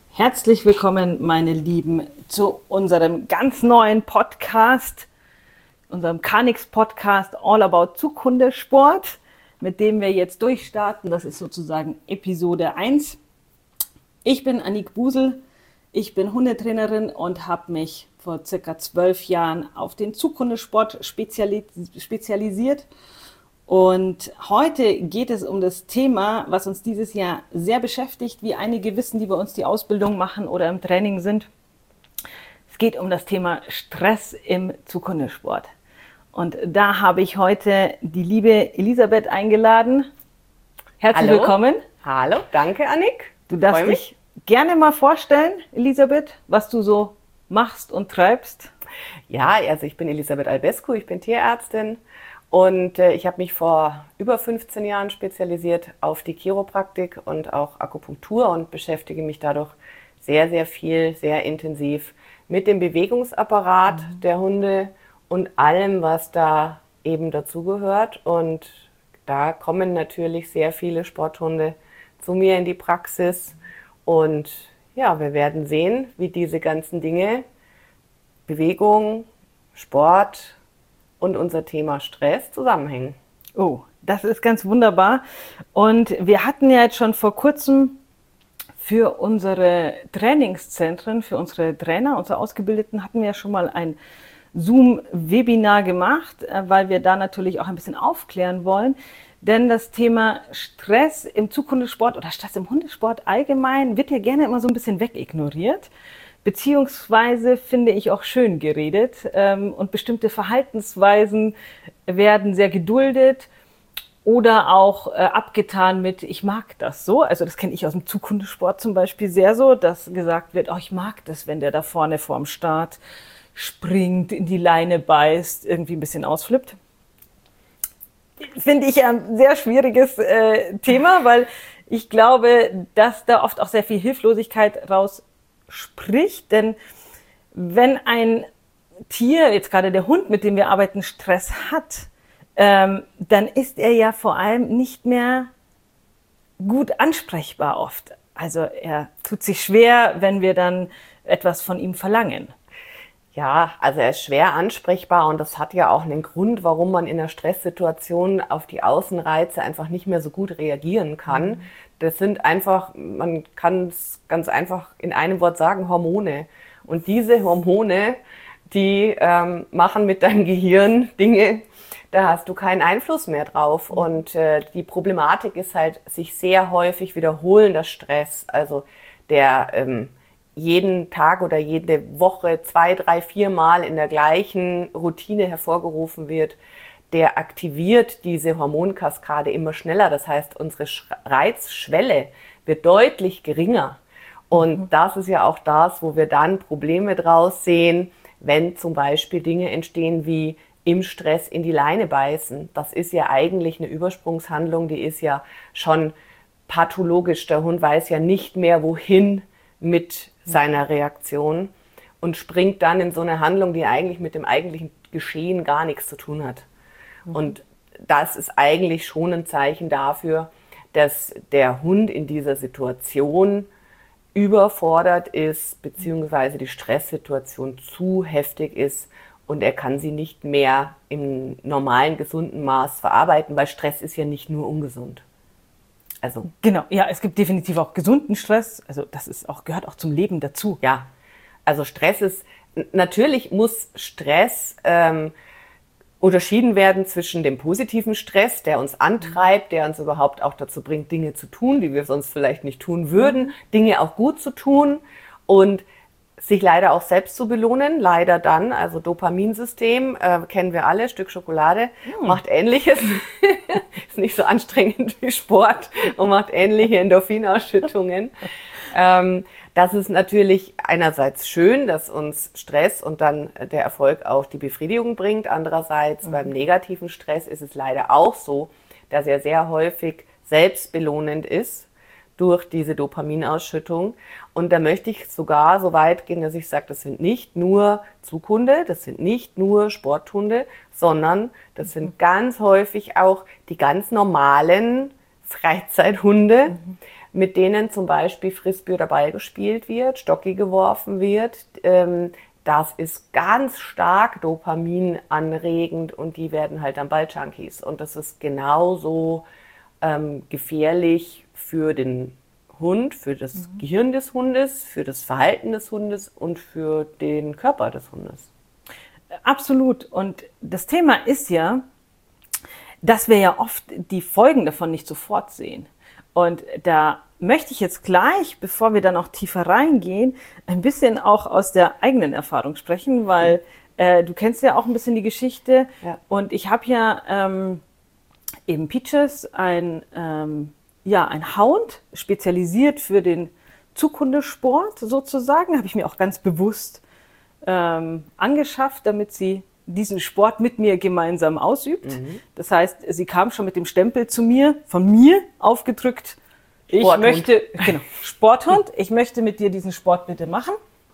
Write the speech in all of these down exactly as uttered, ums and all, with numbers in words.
Herzlich willkommen, meine Lieben, zu unserem ganz neuen Podcast, unserem Canix-Podcast All About Zughundesport, mit dem wir jetzt durchstarten. Das ist sozusagen Episode eins. Ich bin Annick Busel, ich bin Hundetrainerin und habe mich vor circa zwölf Jahren auf den Zughundesport spezialis- spezialisiert. Und heute geht es um das Thema, was uns dieses Jahr sehr beschäftigt, wie einige wissen, die bei uns die Ausbildung machen oder im Training sind. Es geht um das Thema Stress im Zughundesport. Und da habe ich heute die liebe Elisabeth eingeladen. Herzlich Hallo. willkommen. Hallo, danke Annick. Du darfst dich gerne mal vorstellen, Elisabeth, was du so machst und treibst. Ja, also ich bin Elisabeth Albescu, ich bin Tierärztin. Und äh, ich habe mich vor über fünfzehn Jahren spezialisiert auf die Chiropraktik und auch Akupunktur und beschäftige mich dadurch sehr, sehr viel, sehr intensiv mit dem Bewegungsapparat mhm. der Hunde und allem, was da eben dazugehört. Und da kommen natürlich sehr viele Sporthunde zu mir in die Praxis. Und ja, wir werden sehen, wie diese ganzen Dinge, Bewegung, Sport und unser Thema Stress zusammenhängen. Oh, das ist ganz wunderbar. Und wir hatten ja jetzt schon vor kurzem für unsere Trainingszentren, für unsere Trainer, unsere Ausgebildeten, hatten wir ja schon mal ein Zoom-Webinar gemacht, weil wir da natürlich auch ein bisschen aufklären wollen. Denn das Thema Stress im Zughundesport oder Stress im Hundesport allgemein wird ja gerne immer so ein bisschen wegignoriert. Beziehungsweise finde ich auch schön geredet ähm, und bestimmte Verhaltensweisen werden sehr geduldet oder auch äh, abgetan mit ich mag das so. Also das kenne ich aus dem Zughundesport zum Beispiel sehr so, dass gesagt wird, oh, ich mag das, wenn der da vorne vorm Start springt, in die Leine beißt, irgendwie ein bisschen ausflippt. Finde ich ein sehr schwieriges äh, Thema, weil ich glaube, dass da oft auch sehr viel Hilflosigkeit raus spricht, denn wenn ein Tier, jetzt gerade der Hund, mit dem wir arbeiten, Stress hat, ähm, dann ist er ja vor allem nicht mehr gut ansprechbar oft. Also er tut sich schwer, wenn wir dann etwas von ihm verlangen. Ja, also er ist schwer ansprechbar und das hat ja auch einen Grund, warum man in einer Stresssituation auf die Außenreize einfach nicht mehr so gut reagieren kann. Mhm. Das sind einfach, man kann es ganz einfach in einem Wort sagen, Hormone. Und diese Hormone, die ähm, machen mit deinem Gehirn Dinge, da hast du keinen Einfluss mehr drauf. Und äh, die Problematik ist halt sich sehr häufig wiederholender Stress. Also der ähm, jeden Tag oder jede Woche zwei, drei, vier Mal in der gleichen Routine hervorgerufen wird, der aktiviert diese Hormonkaskade immer schneller. Das heißt, unsere Reizschwelle wird deutlich geringer. Und mhm. das ist ja auch das, wo wir dann Probleme draus sehen, wenn zum Beispiel Dinge entstehen wie im Stress in die Leine beißen. Das ist ja eigentlich eine Übersprungshandlung, die ist ja schon pathologisch. Der Hund weiß ja nicht mehr, wohin mit seiner Reaktion und springt dann in so eine Handlung, die eigentlich mit dem eigentlichen Geschehen gar nichts zu tun hat. Mhm. Und das ist eigentlich schon ein Zeichen dafür, dass der Hund in dieser Situation überfordert ist, beziehungsweise die Stresssituation zu heftig ist und er kann sie nicht mehr im normalen, gesunden Maß verarbeiten, weil Stress ist ja nicht nur ungesund. Also genau, ja, es gibt definitiv auch gesunden Stress. Also das ist auch, gehört auch zum Leben dazu. Ja, also Stress ist, natürlich muss Stress ähm, unterschieden werden zwischen dem positiven Stress, der uns antreibt, der uns überhaupt auch dazu bringt, Dinge zu tun, die wir sonst vielleicht nicht tun würden, Dinge auch gut zu tun und sich leider auch selbst zu belohnen, leider dann, also Dopaminsystem, äh, kennen wir alle, Stück Schokolade, hm. macht Ähnliches, ist nicht so anstrengend wie Sport und macht ähnliche Endorphinausschüttungen. ähm, das ist natürlich einerseits schön, dass uns Stress und dann der Erfolg auch die Befriedigung bringt, andererseits mhm. beim negativen Stress ist es leider auch so, dass er sehr häufig selbstbelohnend ist durch diese Dopaminausschüttung. Und da möchte ich sogar so weit gehen, dass ich sage, das sind nicht nur Zughunde, das sind nicht nur Sporthunde, sondern das sind ganz häufig auch die ganz normalen Freizeithunde, mhm. mit denen zum Beispiel Frisbee oder Ball gespielt wird, Stocki geworfen wird. Ähm, das ist ganz stark dopaminanregend und die werden halt dann Balljunkies. Und das ist genauso ähm, gefährlich für den Hund, für das mhm. Gehirn des Hundes, für das Verhalten des Hundes und für den Körper des Hundes. Absolut. Und das Thema ist ja, dass wir ja oft die Folgen davon nicht sofort sehen. Und da möchte ich jetzt gleich, bevor wir dann auch tiefer reingehen, ein bisschen auch aus der eigenen Erfahrung sprechen, weil äh, du kennst ja auch ein bisschen die Geschichte. Ja. Und ich habe ja ähm, eben Peaches, ein, ähm, ja, ein Hound, spezialisiert für den Zughundesport sozusagen, habe ich mir auch ganz bewusst ähm, angeschafft, damit sie diesen Sport mit mir gemeinsam ausübt. Mhm. Das heißt, sie kam schon mit dem Stempel zu mir, von mir aufgedrückt. Ich Sporthund. möchte, genau, Sporthund, ich möchte mit dir diesen Sport bitte machen.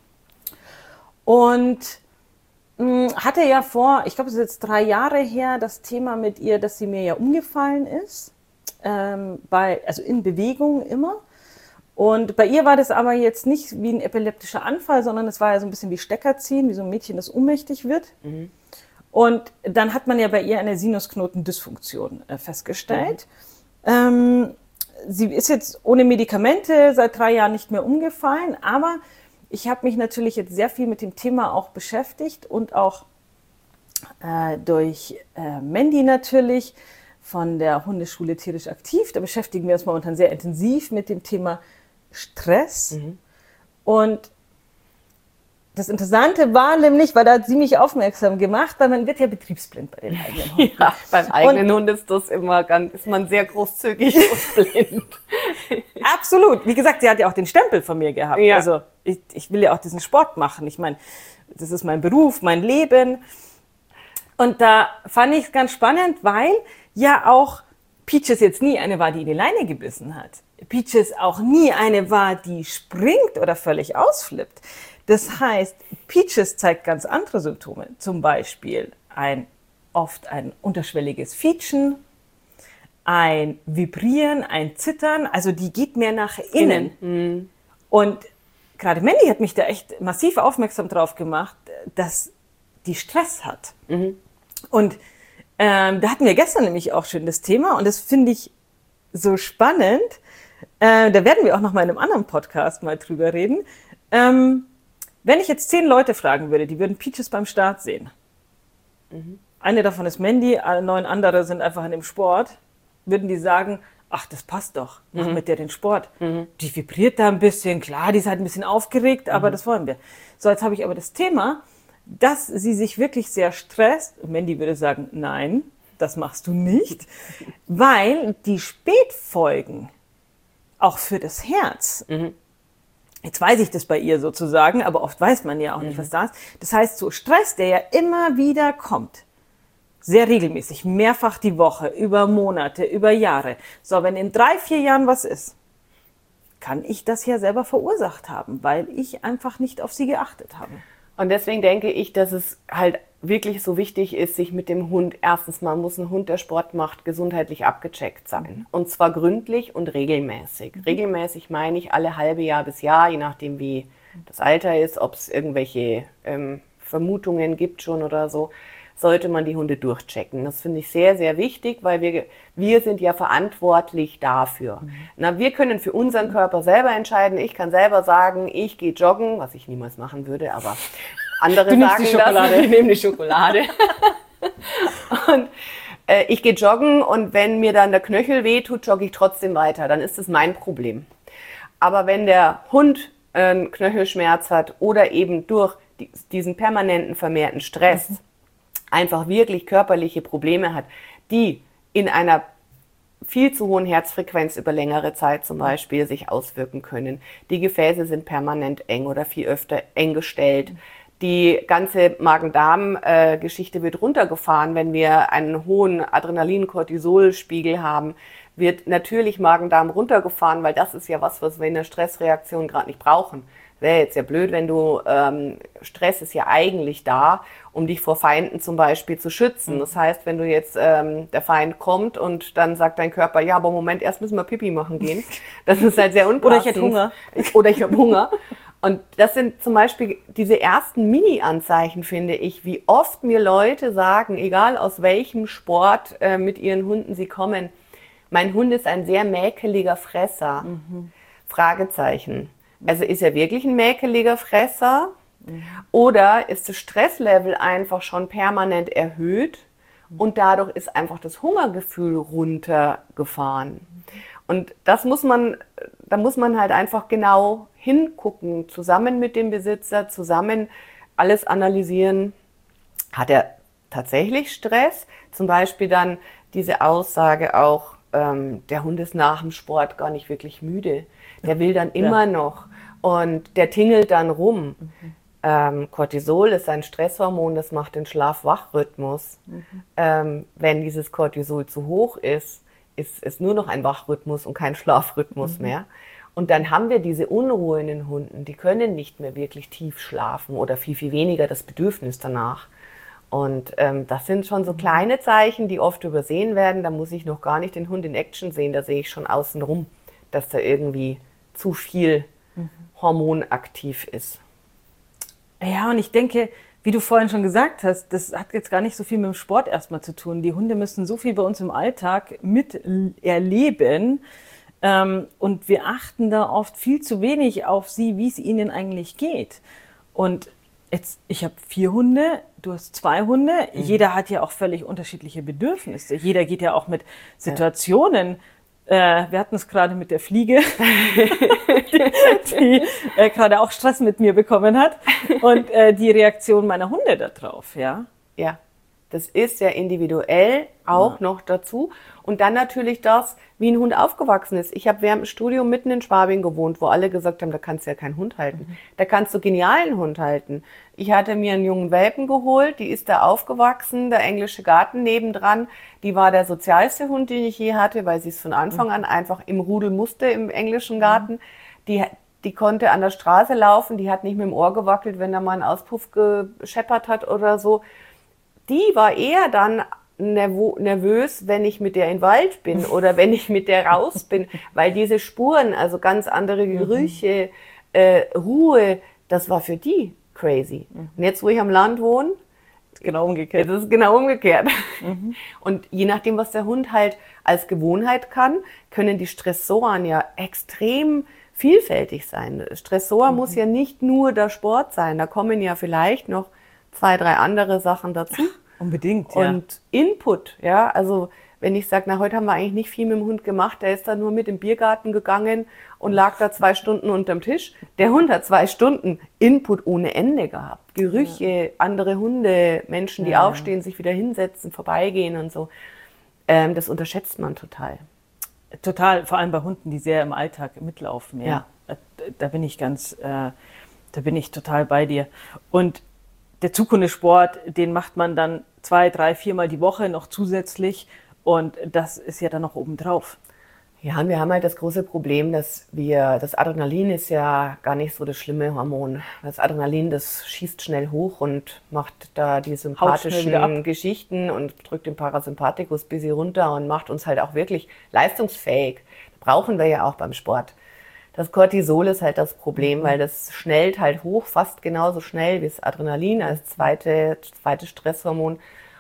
Und mh, hatte ja vor, ich glaube, es ist jetzt drei Jahre her, das Thema mit ihr, dass sie mir ja umgefallen ist, ähm, bei, also in Bewegung immer. Und bei ihr war das aber jetzt nicht wie ein epileptischer Anfall, sondern es war ja so ein bisschen wie Stecker ziehen, wie so ein Mädchen, das ohnmächtig wird. Mhm. Und dann hat man ja bei ihr eine Sinusknotendysfunktion äh, festgestellt. Mhm. Ähm, sie ist jetzt ohne Medikamente seit drei Jahren nicht mehr umgefallen, aber ich habe mich natürlich jetzt sehr viel mit dem Thema auch beschäftigt und auch äh, durch äh, Mandy natürlich von der Hundeschule Tierisch Aktiv. Da beschäftigen wir uns momentan sehr intensiv mit dem Thema Stress. Mhm. Und das Interessante war nämlich, weil da hat sie mich aufmerksam gemacht, weil man wird ja betriebsblind bei den eigenen Hunden. Ja, beim eigenen und Hund ist das immer ganz, ist man sehr großzügig und blind. Absolut. Wie gesagt, sie hat ja auch den Stempel von mir gehabt. Ja. Also ich, ich will ja auch diesen Sport machen. Ich meine, das ist mein Beruf, mein Leben. Und da fand ich es ganz spannend, weil ja auch Peaches jetzt nie eine war, die in die Leine gebissen hat. Peaches auch nie eine war, die springt oder völlig ausflippt. Das heißt, Peaches zeigt ganz andere Symptome. Zum Beispiel ein, oft ein unterschwelliges Fietschen, ein Vibrieren, ein Zittern. Also die geht mehr nach innen. Mhm. Und gerade Mandy hat mich da echt massiv aufmerksam drauf gemacht, dass die Stress hat. Mhm. Und ähm, da hatten wir gestern nämlich auch schon das Thema. Und das finde ich so spannend. Äh, da werden wir auch noch mal in einem anderen Podcast mal drüber reden. Ähm, Wenn ich jetzt zehn Leute fragen würde, die würden Peaches beim Start sehen. Mhm. Eine davon ist Mandy, neun andere sind einfach in dem Sport. Würden die sagen, ach, das passt doch, mach mhm. mit der den Sport. Mhm. Die vibriert da ein bisschen, klar, die ist halt ein bisschen aufgeregt, aber mhm. das wollen wir. So, jetzt habe ich aber das Thema, dass sie sich wirklich sehr stresst. Mandy würde sagen, nein, das machst du nicht, weil die Spätfolgen auch für das Herz, mhm. jetzt weiß ich das bei ihr sozusagen, aber oft weiß man ja auch nicht, mhm. was da ist. Das heißt, so Stress, der ja immer wieder kommt, sehr regelmäßig, mehrfach die Woche, über Monate, über Jahre. So, wenn in drei, vier Jahren was ist, kann ich das ja selber verursacht haben, weil ich einfach nicht auf sie geachtet habe. Und deswegen denke ich, dass es halt wirklich so wichtig ist, sich mit dem Hund, erstens mal muss ein Hund, der Sport macht, gesundheitlich abgecheckt sein. Und zwar gründlich und regelmäßig. Mhm. Regelmäßig meine ich alle halbe Jahr bis Jahr, je nachdem wie das Alter ist, ob es irgendwelche ähm, Vermutungen gibt schon oder so, sollte man die Hunde durchchecken. Das finde ich sehr, sehr wichtig, weil wir, wir sind ja verantwortlich dafür. Mhm. Na, wir können für unseren Körper selber entscheiden. Ich kann selber sagen, ich gehe joggen, was ich niemals machen würde, aber andere du sagen die Schokolade. das. Ich nehme die Schokolade. Und äh, ich gehe joggen und wenn mir dann der Knöchel wehtut, jogge ich trotzdem weiter. Dann ist das mein Problem. Aber wenn der Hund einen Knöchelschmerz hat oder eben durch die, diesen permanenten vermehrten Stress mhm. einfach wirklich körperliche Probleme hat, die in einer viel zu hohen Herzfrequenz über längere Zeit zum Beispiel sich auswirken können. Die Gefäße sind permanent eng oder viel öfter eng gestellt. Die ganze Magen-Darm-Geschichte wird runtergefahren, wenn wir einen hohen Adrenalin-Cortisol-Spiegel haben, wird natürlich Magen-Darm runtergefahren, weil das ist ja was, was wir in der Stressreaktion gerade nicht brauchen. Wäre jetzt ja blöd, wenn du, ähm, Stress ist ja eigentlich da, um dich vor Feinden zum Beispiel zu schützen. Das heißt, wenn du jetzt, ähm, der Feind kommt und dann sagt dein Körper, ja, aber Moment, erst müssen wir Pipi machen gehen. Das ist halt sehr unpassend. Oder ich hätte Hunger. Oder ich habe Hunger. Und das sind zum Beispiel diese ersten Mini-Anzeichen, finde ich, wie oft mir Leute sagen, egal aus welchem Sport äh, mit ihren Hunden sie kommen, mein Hund ist ein sehr mäkeliger Fresser. Mhm. Fragezeichen. Also ist er wirklich ein mäkeliger Fresser? Mhm. Oder ist das Stresslevel einfach schon permanent erhöht und dadurch ist einfach das Hungergefühl runtergefahren? Mhm. Und das muss man, da muss man halt einfach genau hingucken, zusammen mit dem Besitzer, zusammen alles analysieren. Hat er tatsächlich Stress? Zum Beispiel dann diese Aussage auch, ähm, der Hund ist nach dem Sport gar nicht wirklich müde. Der will dann immer ja. noch und der tingelt dann rum. Mhm. Ähm, Cortisol ist ein Stresshormon, das macht den Schlaf-Wach-Rhythmus. Mhm. Ähm, wenn dieses Cortisol zu hoch ist, ist es nur noch ein Wachrhythmus und kein Schlafrhythmus mhm. mehr. Und dann haben wir diese Unruhe in den Hunden, die können nicht mehr wirklich tief schlafen oder viel, viel weniger das Bedürfnis danach. Und ähm, das sind schon so kleine Zeichen, die oft übersehen werden. Da muss ich noch gar nicht den Hund in Action sehen, da sehe ich schon außenrum, dass da irgendwie zu viel mhm. Hormon aktiv ist. Ja, und ich denke, wie du vorhin schon gesagt hast, das hat jetzt gar nicht so viel mit dem Sport erstmal zu tun. Die Hunde müssen so viel bei uns im Alltag mit erleben. Ähm, und wir achten da oft viel zu wenig auf sie, wie es ihnen eigentlich geht. Und jetzt, ich habe vier Hunde, du hast zwei Hunde. Mhm. Jeder hat ja auch völlig unterschiedliche Bedürfnisse. Jeder geht ja auch mit Situationen. Ja. Äh, wir hatten es gerade mit der Fliege, die, die äh, gerade auch Stress mit mir bekommen hat. Und äh, die Reaktion meiner Hunde darauf, ja. Ja. Das ist ja individuell auch ja. noch dazu. Und dann natürlich das, wie ein Hund aufgewachsen ist. Ich habe während dem Studium mitten in Schwabing gewohnt, wo alle gesagt haben, da kannst du ja keinen Hund halten. Mhm. Da kannst du genial einen Hund halten. Ich hatte mir einen jungen Welpen geholt, die ist da aufgewachsen, der englische Garten nebendran. Die war der sozialste Hund, den ich je hatte, weil sie es von Anfang an einfach im Rudel musste, im englischen Garten. Mhm. Die, die konnte an der Straße laufen, die hat nicht mit dem Ohr gewackelt, wenn da mal ein Auspuff gescheppert hat oder so. Die war eher dann nervös, wenn ich mit der in den Wald bin oder wenn ich mit der raus bin, weil diese Spuren, also ganz andere Gerüche, mhm. äh, Ruhe, das war für die crazy. Mhm. Und jetzt, wo ich am Land wohne, genau umgekehrt. Das ist genau umgekehrt. Mhm. Und je nachdem, was der Hund halt als Gewohnheit kann, können die Stressoren ja extrem vielfältig sein. Stressor mhm. muss ja nicht nur der Sport sein, da kommen ja vielleicht noch zwei, drei andere Sachen dazu. Unbedingt, ja. Und Input, ja, also wenn ich sage, na, heute haben wir eigentlich nicht viel mit dem Hund gemacht, der ist da nur mit im Biergarten gegangen und lag da zwei Stunden unterm Tisch. Der Hund hat zwei Stunden Input ohne Ende gehabt. Gerüche, ja. andere Hunde, Menschen, die ja. aufstehen, sich wieder hinsetzen, vorbeigehen und so. Ähm, das unterschätzt man total. Total, vor allem bei Hunden, die sehr im Alltag mitlaufen. Ja, ja. Da, da bin ich ganz, äh, da bin ich total bei dir. Und der Zughundesport, den macht man dann zwei, drei, viermal die Woche noch zusätzlich und das ist ja dann noch obendrauf. Ja, und wir haben halt das große Problem, dass wir, das Adrenalin ist ja gar nicht so das schlimme Hormon. Das Adrenalin, das schießt schnell hoch und macht da die sympathischen Geschichten und drückt den Parasympathikus ein bisschen runter und macht uns halt auch wirklich leistungsfähig. Das brauchen wir ja auch beim Sport. Das Cortisol ist halt das Problem, weil das schnellt halt hoch, fast genauso schnell wie das Adrenalin als zweite, zweite Stresshormon.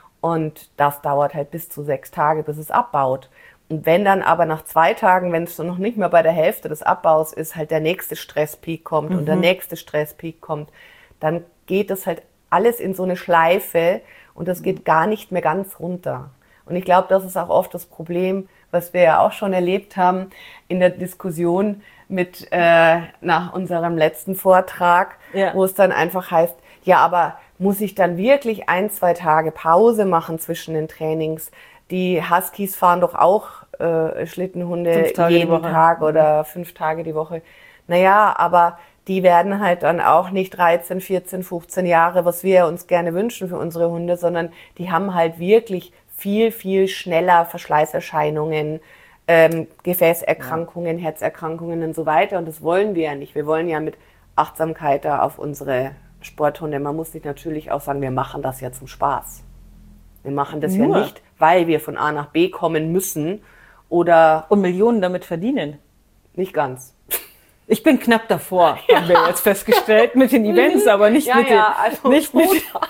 Und das dauert halt bis zu sechs Tage, bis es abbaut. Und wenn dann aber nach zwei Tagen, wenn es noch nicht mehr bei der Hälfte des Abbaus ist, halt der nächste Stresspeak kommt mhm. und der nächste Stresspeak kommt, dann geht das halt alles in so eine Schleife und das geht gar nicht mehr ganz runter. Und ich glaube, das ist auch oft das Problem, was wir ja auch schon erlebt haben in der Diskussion mit äh, nach unserem letzten Vortrag, ja. wo es dann einfach heißt, ja, aber muss ich dann wirklich ein, zwei Tage Pause machen zwischen den Trainings? Die Huskies fahren doch auch äh, Schlittenhunde jeden Tag oder fünf Tage die Woche. Naja, aber die werden halt dann auch nicht dreizehn, vierzehn, fünfzehn Jahre, was wir uns gerne wünschen für unsere Hunde, sondern die haben halt wirklich viel, viel schneller Verschleißerscheinungen, ähm, Gefäßerkrankungen, ja. Herzerkrankungen und so weiter. Und das wollen wir ja nicht. Wir wollen ja mit Achtsamkeit da auf unsere Sporthunde. Man muss sich natürlich auch sagen, wir machen das ja zum Spaß. Wir machen das Nur. ja nicht, weil wir von A nach B kommen müssen oder... Und Millionen damit verdienen. Nicht ganz. Ich bin knapp davor, ja. haben wir jetzt festgestellt, mit den Events, aber nicht ja, mit den, ja, also nicht mit,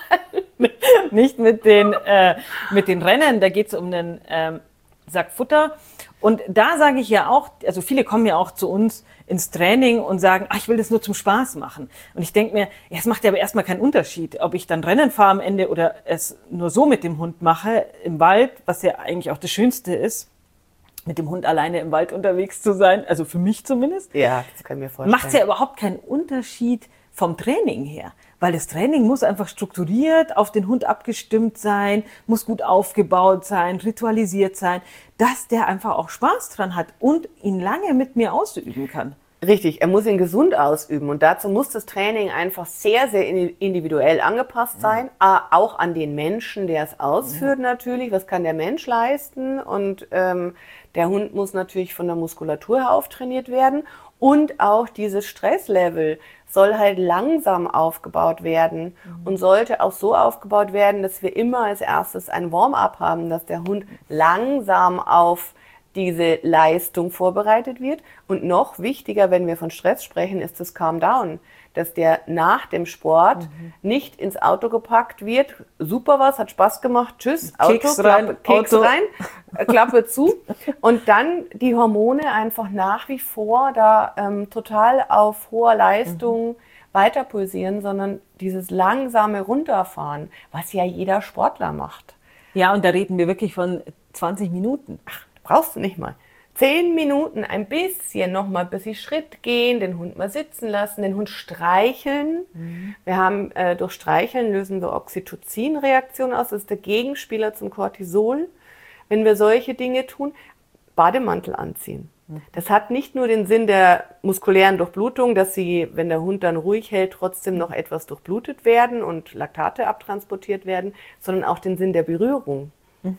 nicht mit den, äh, mit den Rennen. Da geht es um einen ähm, Sack Futter. Und da sage ich ja auch, also viele kommen ja auch zu uns ins Training und sagen, ach, ich will das nur zum Spaß machen. Und ich denke mir, ja, es macht ja aber erstmal keinen Unterschied, ob ich dann Rennen fahre am Ende oder es nur so mit dem Hund mache im Wald, was ja eigentlich auch das Schönste ist, mit dem Hund alleine im Wald unterwegs zu sein, also für mich zumindest. Ja, das kann ich mir vorstellen. Macht ja überhaupt keinen Unterschied vom Training her, weil das Training muss einfach strukturiert auf den Hund abgestimmt sein, muss gut aufgebaut sein, ritualisiert sein, dass der einfach auch Spaß dran hat und ihn lange mit mir ausüben kann. Richtig, er muss ihn gesund ausüben und dazu muss das Training einfach sehr, sehr individuell angepasst sein, ja. auch an den Menschen, der es ausführt, ja. natürlich, was kann der Mensch leisten und ähm, der Hund muss natürlich von der Muskulatur her auftrainiert werden und auch dieses Stresslevel soll halt langsam aufgebaut werden mhm. und sollte auch so aufgebaut werden, dass wir immer als erstes ein Warm-up haben, dass der Hund langsam auf diese Leistung vorbereitet wird. Und noch wichtiger, wenn wir von Stress sprechen, ist das Calm Down, dass der nach dem Sport mhm. nicht ins Auto gepackt wird. Super was, hat Spaß gemacht, tschüss, Keks Auto, rein, Klappe, Keks Auto. rein, Klappe zu. Und dann die Hormone einfach nach wie vor da ähm, total auf hoher Leistung mhm. weiter pulsieren, sondern dieses langsame Runterfahren, was ja jeder Sportler macht. Ja, und da reden wir wirklich von zwanzig Minuten. Ach, brauchst du nicht mal. Zehn Minuten ein bisschen nochmal ein bisschen Schritt gehen, den Hund mal sitzen lassen, den Hund streicheln. Mhm. Wir haben äh, durch Streicheln lösen wir Oxytocin-Reaktionen aus. Das ist der Gegenspieler zum Cortisol. Wenn wir solche Dinge tun, Bademantel anziehen. Mhm. Das hat nicht nur den Sinn der muskulären Durchblutung, dass sie, wenn der Hund dann ruhig hält, trotzdem noch etwas durchblutet werden und Laktate abtransportiert werden, sondern auch den Sinn der Berührung. Mhm.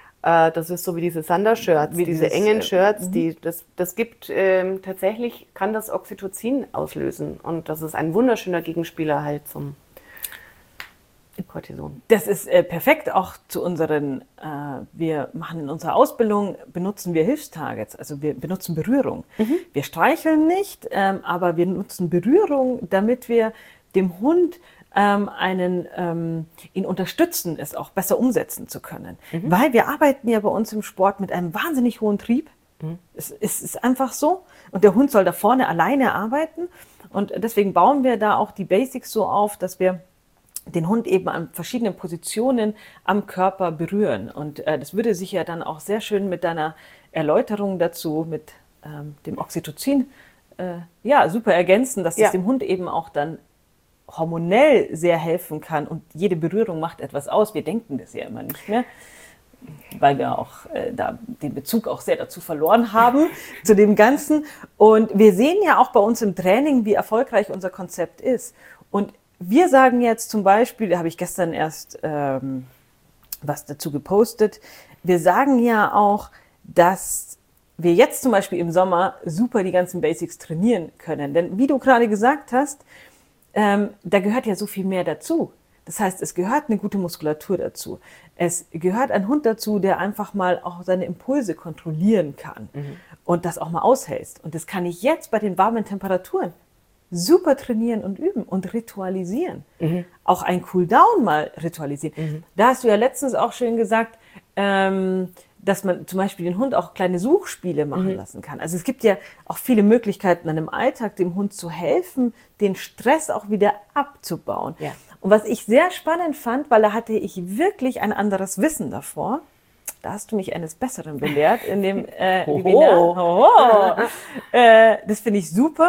Das ist so wie diese Sander-Shirts, wie diese dieses, engen Shirts, die, das, das gibt ähm, tatsächlich, kann das Oxytocin auslösen. Und das ist ein wunderschöner Gegenspieler halt zum Cortison. Das ist äh, perfekt auch zu unseren, äh, wir machen in unserer Ausbildung, benutzen wir Hilfstargets, also wir benutzen Berührung. Mhm. Wir streicheln nicht, ähm, aber wir nutzen Berührung, damit wir dem Hund ähm, einen, ähm, ihn unterstützen, es auch besser umsetzen zu können. Mhm. Weil wir arbeiten ja bei uns im Sport mit einem wahnsinnig hohen Trieb. Mhm. Es, es ist einfach so. Und der Hund soll da vorne alleine arbeiten. Und deswegen bauen wir da auch die Basics so auf, dass wir den Hund eben an verschiedenen Positionen am Körper berühren. Und äh, das würde sich ja dann auch sehr schön mit deiner Erläuterung dazu, mit ähm, dem Oxytocin, äh, ja, super ergänzen, dass ja. es dem Hund eben auch dann hormonell sehr helfen kann. Und jede Berührung macht etwas aus. Wir denken das ja immer nicht mehr, weil wir auch äh, da den Bezug auch sehr dazu verloren haben, zu dem Ganzen. Und wir sehen ja auch bei uns im Training, wie erfolgreich unser Konzept ist. Und wir sagen jetzt zum Beispiel, da habe ich gestern erst ähm, was dazu gepostet, wir sagen ja auch, dass wir jetzt zum Beispiel im Sommer super die ganzen Basics trainieren können. Denn wie du gerade gesagt hast, ähm, da gehört ja so viel mehr dazu. Das heißt, es gehört eine gute Muskulatur dazu. Es gehört ein Hund dazu, der einfach mal auch seine Impulse kontrollieren kann mhm. und das auch mal aushält. Und das kann ich jetzt bei den warmen Temperaturen super trainieren und üben und ritualisieren. Mhm. Auch ein Cooldown mal ritualisieren. Mhm. Da hast du ja letztens auch schön gesagt, ähm, dass man zum Beispiel den Hund auch kleine Suchspiele machen mhm. lassen kann. Also es gibt ja auch viele Möglichkeiten, dann im Alltag dem Hund zu helfen, den Stress auch wieder abzubauen. Ja. Und was ich sehr spannend fand, weil da hatte ich wirklich ein anderes Wissen davor, da hast du mich eines Besseren belehrt in dem äh, Webinar. Hoho. äh, das finde ich super.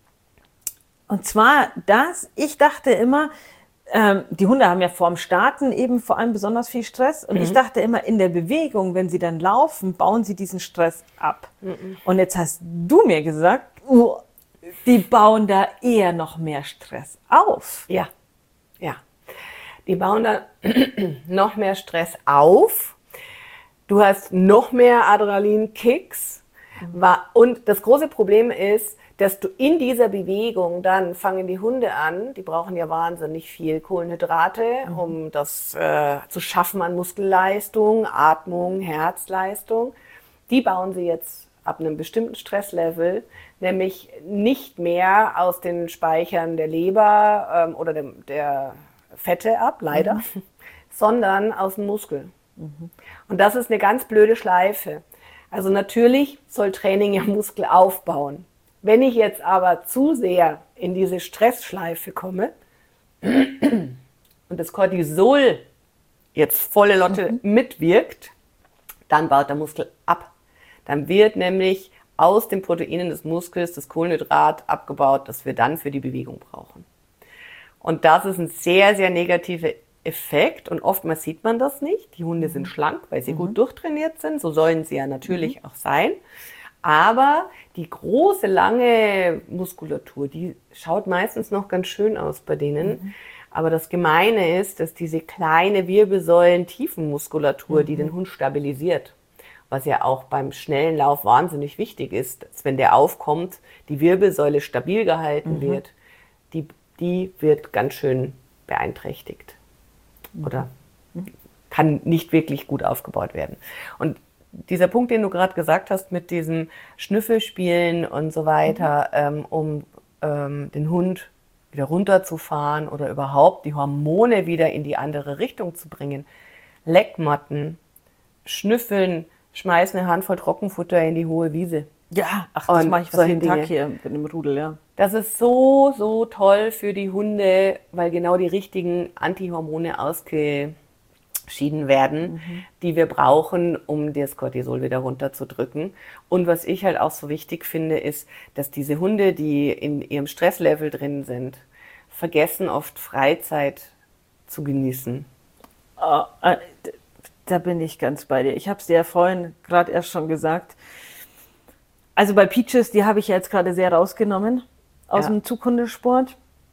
Und zwar, dass ich dachte immer, ähm, die Hunde haben ja vorm Starten eben vor allem besonders viel Stress. Und mhm. ich dachte immer, in der Bewegung, wenn sie dann laufen, bauen sie diesen Stress ab. Mhm. Und jetzt hast du mir gesagt, oh, die bauen da eher noch mehr Stress auf. Ja, ja. Die bauen da noch mehr Stress auf. Du hast noch mehr Adrenalinkicks. Mhm. Und das große Problem ist, dass du in dieser Bewegung, dann fangen die Hunde an, die brauchen ja wahnsinnig viel Kohlenhydrate, mhm. um das äh, zu schaffen an Muskelleistung, Atmung, Herzleistung. Die bauen sie jetzt ab einem bestimmten Stresslevel, nämlich nicht mehr aus den Speichern der Leber ähm, oder dem, der Fette ab, leider, mhm. sondern aus dem Muskel. Mhm. Und das ist eine ganz blöde Schleife. Also natürlich soll Training ja Muskel aufbauen. Wenn ich jetzt aber zu sehr in diese Stressschleife komme und das Cortisol jetzt volle Lotte mhm. mitwirkt, dann baut der Muskel ab. Dann wird nämlich aus den Proteinen des Muskels das Kohlenhydrat abgebaut, das wir dann für die Bewegung brauchen. Und das ist ein sehr, sehr negativer Effekt und oftmals sieht man das nicht. Die Hunde sind schlank, weil sie mhm. gut durchtrainiert sind. So sollen sie ja natürlich mhm. auch sein. Aber die große, lange Muskulatur, die schaut meistens noch ganz schön aus bei denen. Mhm. Aber das Gemeine ist, dass diese kleine Wirbelsäulen-Tiefenmuskulatur, mhm. die den Hund stabilisiert, was ja auch beim schnellen Lauf wahnsinnig wichtig ist, dass wenn der aufkommt, die Wirbelsäule stabil gehalten mhm. wird, die, die wird ganz schön beeinträchtigt. Mhm. Oder kann nicht wirklich gut aufgebaut werden. Und dieser Punkt, den du gerade gesagt hast, mit diesem Schnüffelspielen und so weiter, mhm. ähm, um ähm, den Hund wieder runterzufahren oder überhaupt die Hormone wieder in die andere Richtung zu bringen. Leckmatten, Schnüffeln, schmeißen eine Handvoll Trockenfutter in die hohe Wiese. Ja, ach, das mache ich fast jeden Tag hier mit dem Rudel, ja. Das ist so, so toll für die Hunde, weil genau die richtigen Antihormone ausge schieden werden, mhm. die wir brauchen, um das Cortisol wieder runterzudrücken. Und was ich halt auch so wichtig finde, ist, dass diese Hunde, die in ihrem Stresslevel drin sind, vergessen oft Freizeit zu genießen. Oh, äh, da bin ich ganz bei dir. Ich habe es dir ja vorhin gerade erst schon gesagt. Also bei Peaches, die habe ich ja jetzt gerade sehr rausgenommen aus ja. dem Zughundesport.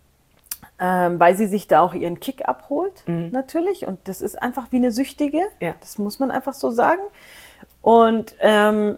Ähm, weil sie sich da auch ihren Kick abholt, mhm. natürlich. Und das ist einfach wie eine Süchtige. Ja. Das muss man einfach so sagen. Und ähm,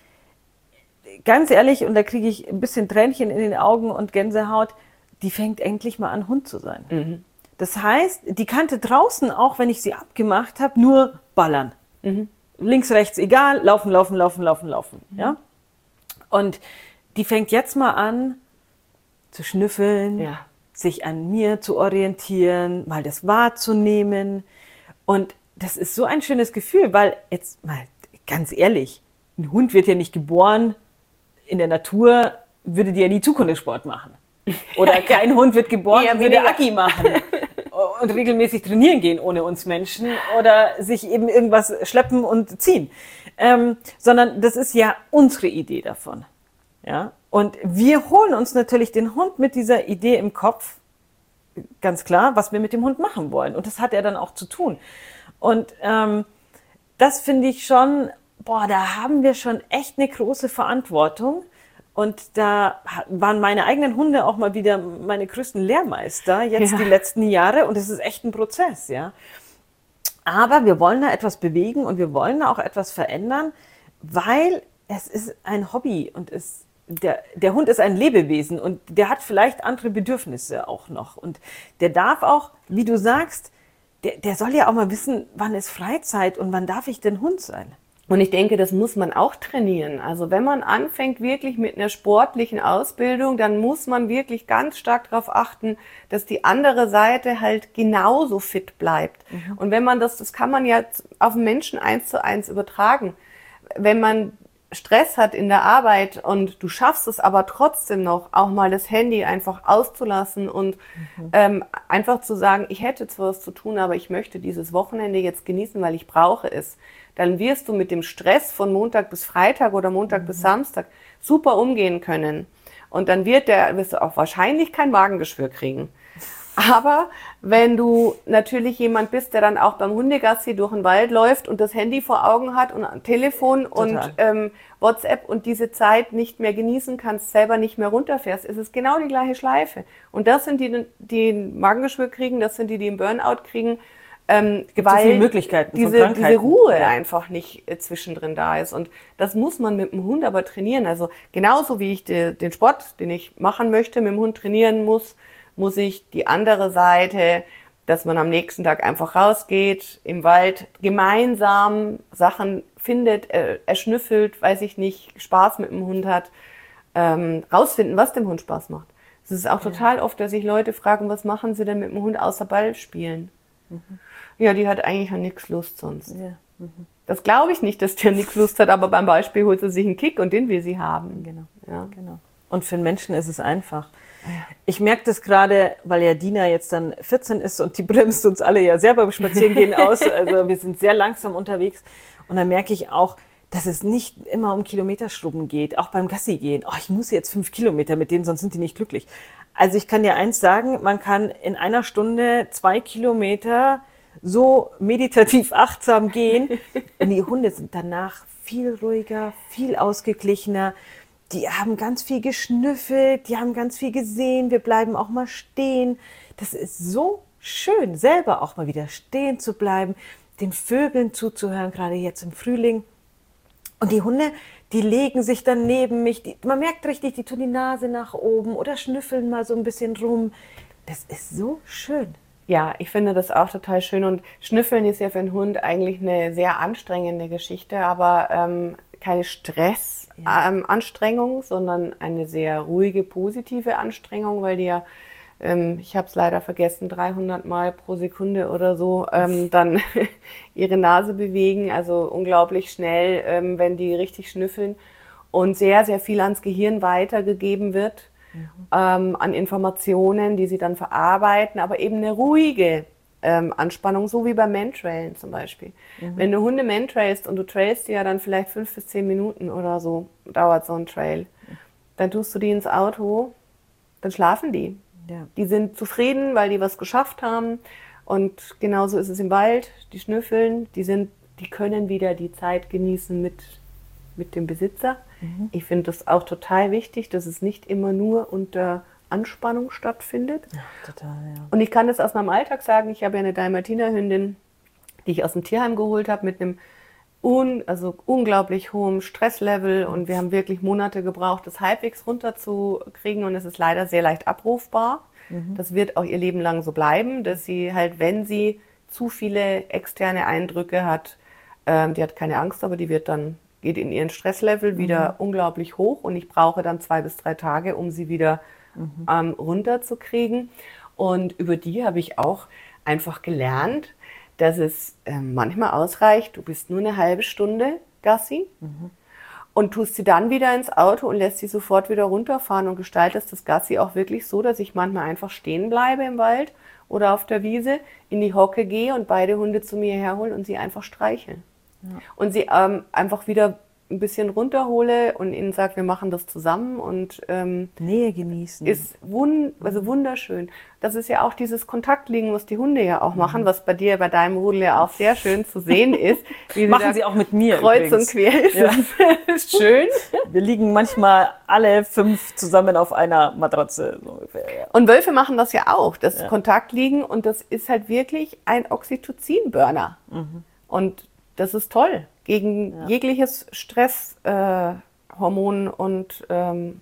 ganz ehrlich, und da kriege ich ein bisschen Tränchen in den Augen und Gänsehaut, die fängt endlich mal an, Hund zu sein. Mhm. Das heißt, die kannte draußen, auch wenn ich sie abgemacht habe, nur ballern. Mhm. Links, rechts, egal, laufen, laufen, laufen, laufen, laufen. Mhm. Ja? Und die fängt jetzt mal an zu schnüffeln, ja. sich an mir zu orientieren, mal das wahrzunehmen. Und das ist so ein schönes Gefühl, weil jetzt mal ganz ehrlich, ein Hund wird ja nicht geboren, in der Natur würde die ja nie Zughundesport machen. Oder kein Hund wird geboren und würde Aggi machen und regelmäßig trainieren gehen ohne uns Menschen oder sich eben irgendwas schleppen und ziehen. Ähm, sondern das ist ja unsere Idee davon. Ja? Und wir holen uns natürlich den Hund mit dieser Idee im Kopf, ganz klar, was wir mit dem Hund machen wollen. Und das hat er dann auch zu tun. Und ähm, das finde ich schon, boah, da haben wir schon echt eine große Verantwortung. Und da waren meine eigenen Hunde auch mal wieder meine größten Lehrmeister, jetzt ja. die letzten Jahre. Und es ist echt ein Prozess, ja. Aber wir wollen da etwas bewegen und wir wollen da auch etwas verändern, weil es ist ein Hobby und es, der, der Hund ist ein Lebewesen und der hat vielleicht andere Bedürfnisse auch noch. Und der darf auch, wie du sagst, der, der soll ja auch mal wissen, wann ist Freizeit und wann darf ich denn Hund sein. Und ich denke, das muss man auch trainieren. Also wenn man anfängt wirklich mit einer sportlichen Ausbildung, dann muss man wirklich ganz stark darauf achten, dass die andere Seite halt genauso fit bleibt. Mhm. Und wenn man das, das kann man ja auf den Menschen eins zu eins übertragen. Wenn man Stress hat in der Arbeit und du schaffst es aber trotzdem noch, auch mal das Handy einfach auszulassen und mhm. ähm, einfach zu sagen, ich hätte zwar was zu tun, aber ich möchte dieses Wochenende jetzt genießen, weil ich brauche es. Dann wirst du mit dem Stress von Montag bis Freitag oder Montag mhm. bis Samstag super umgehen können. Und dann wird der, wirst du auch wahrscheinlich kein Magengeschwür kriegen. Aber wenn du natürlich jemand bist, der dann auch beim Hundegassi durch den Wald läuft und das Handy vor Augen hat und ein Telefon Total. und ähm, WhatsApp und diese Zeit nicht mehr genießen kannst, selber nicht mehr runterfährst, ist es genau die gleiche Schleife. Und das sind die, die ein Magengeschwür kriegen, das sind die, die einen Burnout kriegen, Ähm, Gibt so weil viele Möglichkeiten von diese, Krankheiten. diese Ruhe Ja. einfach nicht äh, zwischendrin da ist. Und das muss man mit dem Hund aber trainieren. Also genauso wie ich de, den Sport, den ich machen möchte, mit dem Hund trainieren muss, muss ich die andere Seite, dass man am nächsten Tag einfach rausgeht, im Wald gemeinsam Sachen findet, er, er schnüffelt, weiß ich nicht, Spaß mit dem Hund hat, ähm, rausfinden, was dem Hund Spaß macht. Es ist auch total oft, dass sich Leute fragen, was machen sie denn mit dem Hund außer Ball spielen? Mhm. Ja, die hat eigentlich an nichts Lust sonst. Ja. Mhm. Das glaube ich nicht, dass die an nichts Lust hat, aber beim Beispiel holt sie sich einen Kick und den will sie haben. Genau. Ja. Genau. Und für den Menschen ist es einfach. Ich merke das gerade, weil ja Dina jetzt dann vierzehn ist und die bremst uns alle ja sehr beim Spazierengehen aus. Also wir sind sehr langsam unterwegs. Und dann merke ich auch, dass es nicht immer um Kilometerschrubben geht, auch beim Gassi gehen. Oh, ich muss jetzt fünf Kilometer mit denen, sonst sind die nicht glücklich. Also ich kann dir eins sagen, man kann in einer Stunde zwei Kilometer so meditativ achtsam gehen. Und die Hunde sind danach viel ruhiger, viel ausgeglichener. Die haben ganz viel geschnüffelt, die haben ganz viel gesehen, wir bleiben auch mal stehen. Das ist so schön, selber auch mal wieder stehen zu bleiben, den Vögeln zuzuhören, gerade jetzt im Frühling. Und die Hunde, die legen sich dann neben mich, die, man merkt richtig, die tun die Nase nach oben oder schnüffeln mal so ein bisschen rum. Das ist so schön. Ja, ich finde das auch total schön und Schnüffeln ist ja für einen Hund eigentlich eine sehr anstrengende Geschichte, aber ähm, keine Stressanstrengung, ja. ähm, sondern eine sehr ruhige, positive Anstrengung, weil die ja, ähm, ich habe es leider vergessen, dreihundert Mal pro Sekunde oder so ähm, dann ihre Nase bewegen, also unglaublich schnell, ähm, wenn die richtig schnüffeln und sehr, sehr viel ans Gehirn weitergegeben wird. Mhm. Ähm, an Informationen, die sie dann verarbeiten, aber eben eine ruhige ähm, Anspannung, so wie beim Mantrailen zum Beispiel. Mhm. Wenn du Hunde mantrailst und du trailst die ja dann vielleicht fünf bis zehn Minuten oder so, dauert so ein Trail, dann tust du die ins Auto, dann schlafen die. Ja. Die sind zufrieden, weil die was geschafft haben und genauso ist es im Wald, die schnüffeln, die sind, die können wieder die Zeit genießen mit mit dem Besitzer. Mhm. Ich finde das auch total wichtig, dass es nicht immer nur unter Anspannung stattfindet. Ja, total, ja. Und ich kann das aus meinem Alltag sagen, ich habe ja eine Dalmatiner-Hündin, die ich aus dem Tierheim geholt habe, mit einem un, also unglaublich hohem Stresslevel und wir haben wirklich Monate gebraucht, das halbwegs runterzukriegen und es ist leider sehr leicht abrufbar. Mhm. Das wird auch ihr Leben lang so bleiben, dass sie halt, wenn sie zu viele externe Eindrücke hat, ähm, die hat keine Angst, aber die wird dann geht in ihren Stresslevel wieder mhm. unglaublich hoch und ich brauche dann zwei bis drei Tage, um sie wieder mhm. ähm, runterzukriegen. Und über die habe ich auch einfach gelernt, dass es äh, manchmal ausreicht, du bist nur eine halbe Stunde Gassi mhm. und tust sie dann wieder ins Auto und lässt sie sofort wieder runterfahren und gestaltest das Gassi auch wirklich so, dass ich manchmal einfach stehen bleibe im Wald oder auf der Wiese, in die Hocke gehe und beide Hunde zu mir herholen und sie einfach streicheln. Ja. Und sie ähm, einfach wieder ein bisschen runterhole und ihnen sage, wir machen das zusammen und ähm, Nähe genießen. Ist wund also wunderschön. Das ist ja auch dieses Kontaktliegen, was die Hunde ja auch machen, was bei dir, bei deinem Rudel ja auch sehr schön zu sehen ist. Wie machen sie auch mit mir kreuz übrigens. und quer ist. Ja. Das ist schön. Wir liegen manchmal alle fünf zusammen auf einer Matratze. So ungefähr, ja. Und Wölfe machen das ja auch, das ja. Kontaktliegen und das ist halt wirklich ein Oxytocin-Burner. Mhm. Und das ist toll. Gegen ja. jegliches Stresshormon äh, und ähm,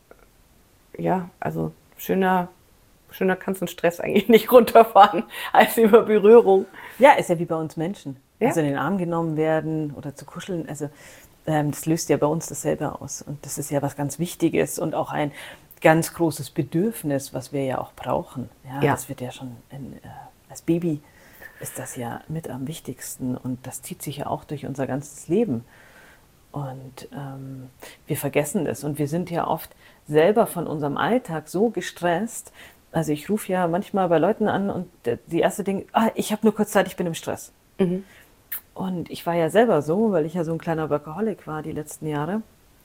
ja, also schöner, schöner kannst du den Stress eigentlich nicht runterfahren als über Berührung. Ja, ist ja wie bei uns Menschen. Ja? Also in den Arm genommen werden oder zu kuscheln, also ähm, das löst ja bei uns dasselbe aus. Und das ist ja was ganz Wichtiges und auch ein ganz großes Bedürfnis, was wir ja auch brauchen. Ja, ja. Das wird ja schon in, äh, als Baby ist das ja mit am wichtigsten und das zieht sich ja auch durch unser ganzes Leben. Und ähm, wir vergessen das und wir sind ja oft selber von unserem Alltag so gestresst. Also ich rufe ja manchmal bei Leuten an und die erste Ding, ah, ich habe nur kurz Zeit, ich bin im Stress. Mhm. Und ich war ja selber so, weil ich ja so ein kleiner Workaholic war die letzten Jahre.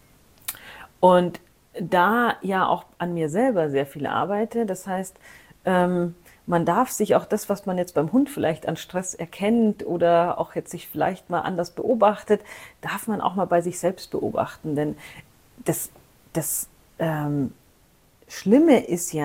Und da ja auch an mir selber sehr viel arbeite, das heißt, ähm, man darf sich auch das, was man jetzt beim Hund vielleicht an Stress erkennt oder auch jetzt sich vielleicht mal anders beobachtet, darf man auch mal bei sich selbst beobachten. Denn das, das ähm, Schlimme ist ja,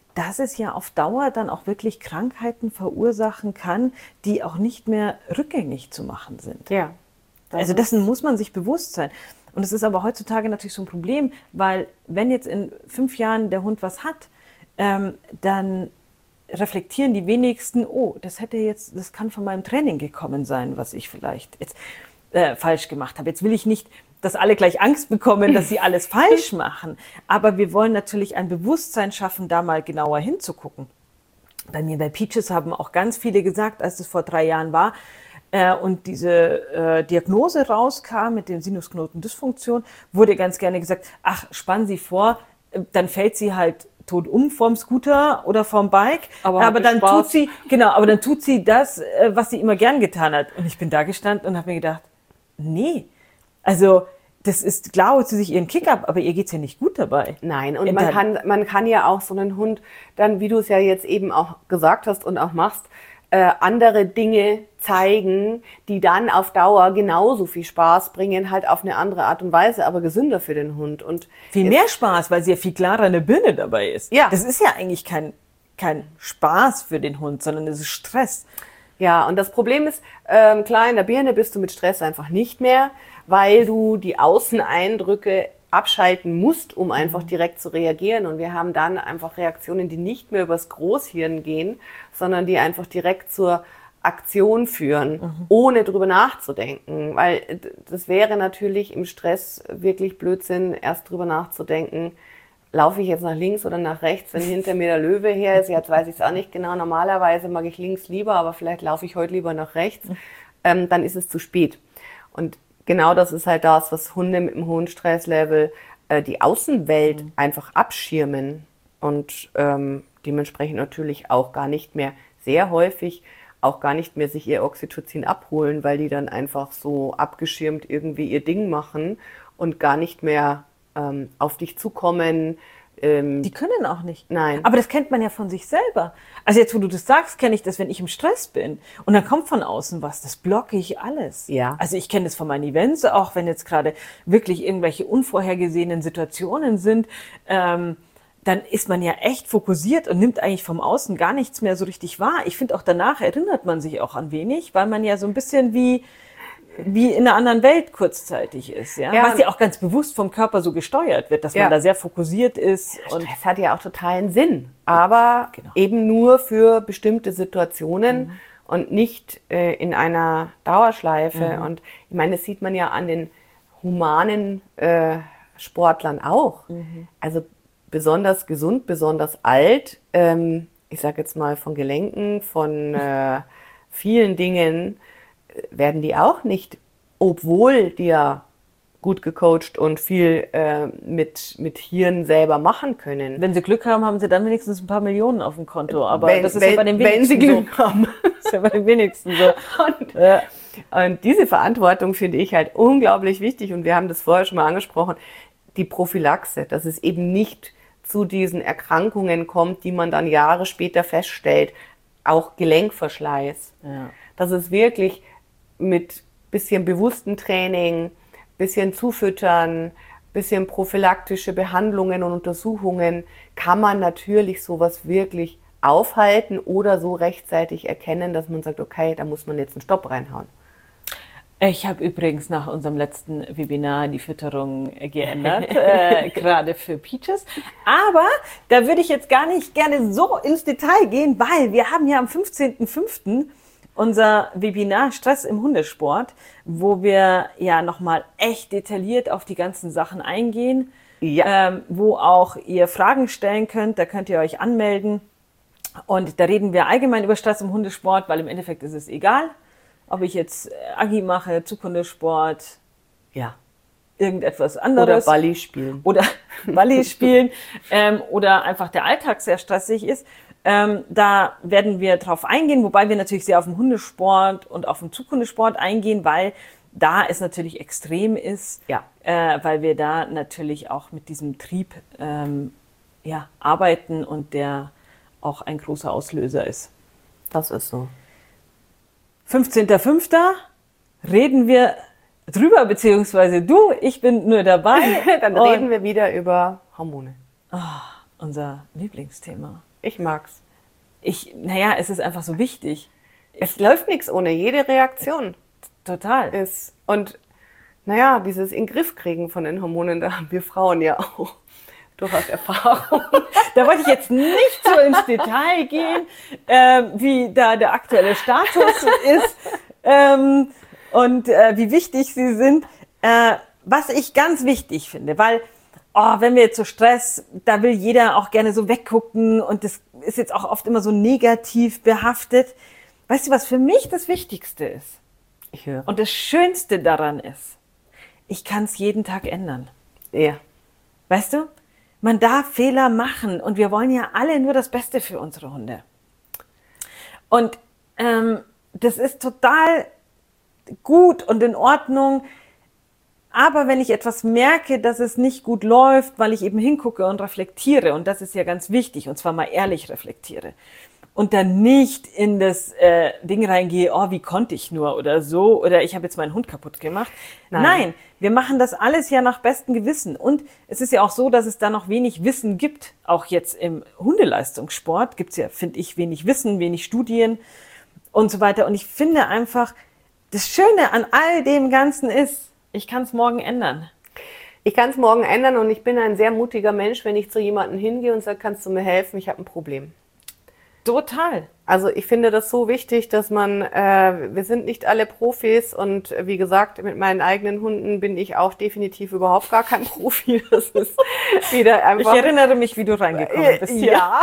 dass es ja auf Dauer dann auch wirklich Krankheiten verursachen kann, die auch nicht mehr rückgängig zu machen sind. Ja. Also dessen muss man sich bewusst sein. Und es ist aber heutzutage natürlich so ein Problem, weil wenn jetzt in fünf Jahren der Hund was hat, ähm, dann reflektieren die wenigsten, oh, das hätte jetzt, das kann von meinem Training gekommen sein, was ich vielleicht jetzt äh, falsch gemacht habe. Jetzt will ich nicht, dass alle gleich Angst bekommen, dass sie alles falsch machen. Aber wir wollen natürlich ein Bewusstsein schaffen, da mal genauer hinzugucken. Bei mir bei Peaches haben auch ganz viele gesagt, als es vor drei Jahren war, Äh, und diese äh, Diagnose rauskam mit dem Sinusknotendysfunktion, wurde ganz gerne gesagt, ach, spannen Sie vor, äh, dann fällt sie halt tot um vom Scooter oder vom Bike, Aber aber hat dann Spaß. tut sie, genau, aber dann tut sie das, äh, was sie immer gern getan hat. Und ich bin da gestanden und habe mir gedacht, nee, also das ist klar, holt sie sich ihren Kick ab, aber ihr geht's ja nicht gut dabei. Nein, und Äh, man dann- kann, man kann ja auch so einen Hund dann, wie du es ja jetzt eben auch gesagt hast und auch machst, äh, andere Dinge zeigen, die dann auf Dauer genauso viel Spaß bringen, halt auf eine andere Art und Weise, aber gesünder für den Hund. Und Viel mehr Spaß, weil sie ja viel klarer eine Birne dabei ist. Ja. Das ist ja eigentlich kein, kein Spaß für den Hund, sondern es ist Stress. Ja, und das Problem ist, ähm, klar, in der Birne bist du mit Stress einfach nicht mehr, weil du die Außeneindrücke abschalten musst, um einfach direkt zu reagieren. Und wir haben dann einfach Reaktionen, die nicht mehr übers Großhirn gehen, sondern die einfach direkt zur Aktion führen, mhm. ohne drüber nachzudenken. Weil das wäre natürlich im Stress wirklich Blödsinn, erst drüber nachzudenken, laufe ich jetzt nach links oder nach rechts, wenn hinter mir der Löwe her ist. Jetzt weiß ich es auch nicht genau. Normalerweise mag ich links lieber, aber vielleicht laufe ich heute lieber nach rechts. Ähm, dann ist es zu spät. Und genau das ist halt das, was Hunde mit einem hohen Stresslevel äh, die Außenwelt mhm. einfach abschirmen und ähm, dementsprechend natürlich auch gar nicht mehr sehr häufig auch gar nicht mehr sich ihr Oxytocin abholen, weil die dann einfach so abgeschirmt irgendwie ihr Ding machen und gar nicht mehr ähm, auf dich zukommen. Ähm, Die können auch nicht. Nein. Aber das kennt man ja von sich selber. Also jetzt, wo du das sagst, kenne ich das, wenn ich im Stress bin und dann kommt von außen was, das blocke ich alles. Ja. Also ich kenne das von meinen Events, auch wenn jetzt gerade wirklich irgendwelche unvorhergesehenen Situationen sind, ähm, dann ist man ja echt fokussiert und nimmt eigentlich vom Außen gar nichts mehr so richtig wahr. Ich finde auch danach erinnert man sich auch an wenig, weil man ja so ein bisschen wie, wie in einer anderen Welt kurzzeitig ist. Ja? Ja, Was ja auch ganz bewusst vom Körper so gesteuert wird, dass Ja. man da sehr fokussiert ist. Und Stress hat ja auch totalen Sinn, aber Genau. eben nur für bestimmte Situationen Mhm. und nicht äh, in einer Dauerschleife. Mhm. Und ich meine, das sieht man ja an den humanen äh, Sportlern auch. Mhm. Also besonders gesund, besonders alt, ähm, ich sage jetzt mal von Gelenken, von äh, vielen Dingen, äh, werden die auch nicht, obwohl die ja gut gecoacht und viel äh, mit, mit Hirn selber machen können. wenn sie Glück haben, haben sie dann wenigstens ein paar Millionen auf dem Konto. Aber Wenn- das ist wenn- ja bei den wenn sie wenigsten Glück so. haben. Das ist ja bei den wenigsten so. Und, Ja. und diese Verantwortung finde ich halt unglaublich wichtig und wir haben das vorher schon mal angesprochen, die Prophylaxe, dass es eben nicht zu diesen Erkrankungen kommt, die man dann Jahre später feststellt, auch Gelenkverschleiß. Ja. Dass es wirklich mit bisschen bewusstem Training, bisschen Zufüttern, bisschen prophylaktische Behandlungen und Untersuchungen kann man natürlich sowas wirklich aufhalten oder so rechtzeitig erkennen, dass man sagt, okay, da muss man jetzt einen Stopp reinhauen. Ich habe übrigens nach unserem letzten Webinar die Fütterung geändert, äh, gerade für Peaches. Aber da würde ich jetzt gar nicht gerne so ins Detail gehen, weil wir haben ja am fünfzehnten fünften unser Webinar Stress im Hundesport, wo wir ja nochmal echt detailliert auf die ganzen Sachen eingehen, Ja. ähm, wo auch ihr Fragen stellen könnt. Da könnt ihr euch anmelden. Und da reden wir allgemein über Stress im Hundesport, weil im Endeffekt ist es egal, ob ich jetzt Agi mache, Zukunftssport, Ja. irgendetwas Oder anderes. Balli spielen. Oder Balli spielen ähm, oder einfach der Alltag sehr stressig ist. Ähm, da werden wir drauf eingehen, wobei wir natürlich sehr auf den Hundesport und auf den Zukunftssport eingehen, weil da es natürlich extrem ist, Ja. äh, weil wir da natürlich auch mit diesem Trieb ähm, ja, arbeiten und der auch ein großer Auslöser ist. Das ist so. fünfzehnten fünften reden wir drüber, beziehungsweise du, ich bin nur dabei. Dann Und- reden wir wieder über Hormone. unser Lieblingsthema. Ich mag's. Ich, naja, es ist einfach so wichtig. Es läuft nichts ohne jede Reaktion. Total. Ist. Und naja, dieses in den Griff kriegen von den Hormonen, da haben wir Frauen ja auch durchaus Erfahrung. Da wollte ich jetzt nicht so ins Detail gehen, äh, wie da der aktuelle Status ist ähm, und äh, wie wichtig sie sind. Äh, was ich ganz wichtig finde, weil oh, wenn wir jetzt so Stress, da will jeder auch gerne so weggucken und das ist jetzt auch oft immer so negativ behaftet. Weißt du, was für mich das Wichtigste ist? Ich höre. Und das Schönste daran ist, ich kann es jeden Tag ändern. Ja. Weißt du? Man darf Fehler machen und wir wollen ja alle nur das Beste für unsere Hunde. Und ähm, das ist total gut und in Ordnung. Aber wenn ich etwas merke, dass es nicht gut läuft, weil ich eben hingucke und reflektiere, und das ist ja ganz wichtig, und zwar mal ehrlich reflektiere, und dann nicht in das äh, Ding reingehe, oh, wie konnte ich nur oder so, oder ich habe jetzt meinen Hund kaputt gemacht. Nein. Nein, wir machen das alles ja nach bestem Gewissen. Und es ist ja auch so, dass es da noch wenig Wissen gibt. Auch jetzt im Hundeleistungssport gibt es ja, finde ich, wenig Wissen, wenig Studien und so weiter. Und ich finde einfach, das Schöne an all dem Ganzen ist, ich kann es morgen ändern. Ich kann es morgen ändern und ich bin ein sehr mutiger Mensch, wenn ich zu jemandem hingehe und sage, kannst du mir helfen, ich habe ein Problem. Total. Also ich finde das so wichtig, dass man, äh, wir sind nicht alle Profis und äh, wie gesagt, mit meinen eigenen Hunden bin ich auch definitiv überhaupt gar kein Profi. Das ist wieder einfach. Ich erinnere mich, wie du reingekommen bist hier. Ja.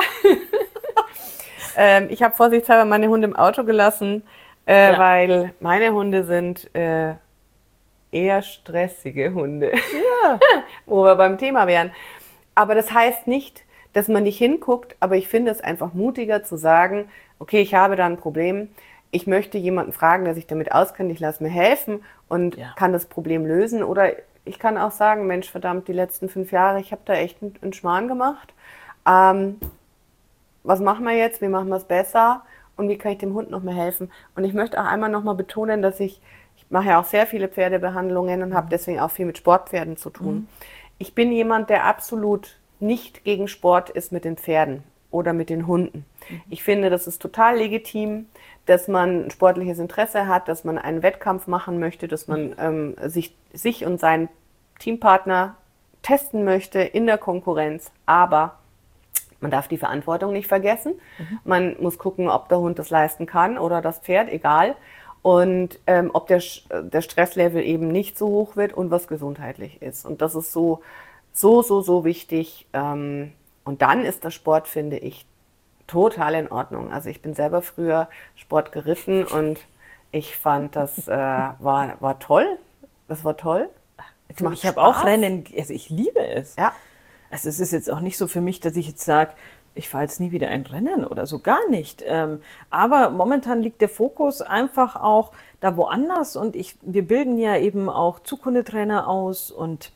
ähm, ich habe vorsichtshalber meine Hunde im Auto gelassen, äh, ja. weil meine Hunde sind äh, eher stressige Hunde, ja. wo wir beim Thema wären. Aber das heißt nicht, dass man nicht hinguckt, aber ich finde es einfach mutiger zu sagen, okay, ich habe da ein Problem, ich möchte jemanden fragen, der sich damit auskennt, ich lasse mir helfen und ja. kann das Problem lösen. Oder ich kann auch sagen, Mensch, verdammt, die letzten fünf Jahre, ich habe da echt einen, einen Schmarrn gemacht. Ähm, was machen wir jetzt? Wie machen wir es besser? Und wie kann ich dem Hund noch mehr helfen? Und ich möchte auch einmal noch mal betonen, dass ich, ich mache ja auch sehr viele Pferdebehandlungen und habe deswegen auch viel mit Sportpferden zu tun. Mhm. Ich bin jemand, der absolut nicht gegen Sport ist mit den Pferden oder mit den Hunden. Mhm. Ich finde, das ist total legitim, dass man ein sportliches Interesse hat, dass man einen Wettkampf machen möchte, dass man ähm, sich, sich und seinen Teampartner testen möchte in der Konkurrenz. Aber man darf die Verantwortung nicht vergessen. Mhm. Man muss gucken, ob der Hund das leisten kann oder das Pferd, egal. Und ähm, ob der, der Stresslevel eben nicht so hoch wird und was gesundheitlich ist. Und das ist so So, so, so wichtig. Und dann ist der Sport, finde ich, total in Ordnung. Also ich bin selber früher Sport geritten und ich fand, das äh, war, war toll. Das war toll. Du, ich habe auch Rennen, also ich liebe es. Ja. Also es ist jetzt auch nicht so für mich, dass ich jetzt sage, ich fahre jetzt nie wieder ein Rennen oder so, gar nicht. Aber momentan liegt der Fokus einfach auch da woanders und ich, wir bilden ja eben auch Zughundetrainer aus und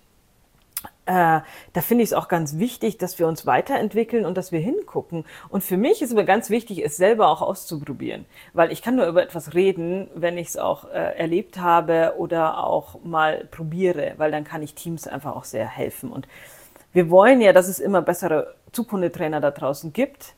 Äh, da finde ich es auch ganz wichtig, dass wir uns weiterentwickeln und dass wir hingucken. Und für mich ist aber ganz wichtig, es selber auch auszuprobieren. Weil ich kann nur über etwas reden, wenn ich es auch äh, erlebt habe oder auch mal probiere, weil dann kann ich Teams einfach auch sehr helfen. Und wir wollen ja, dass es immer bessere Zughundetrainer da draußen gibt,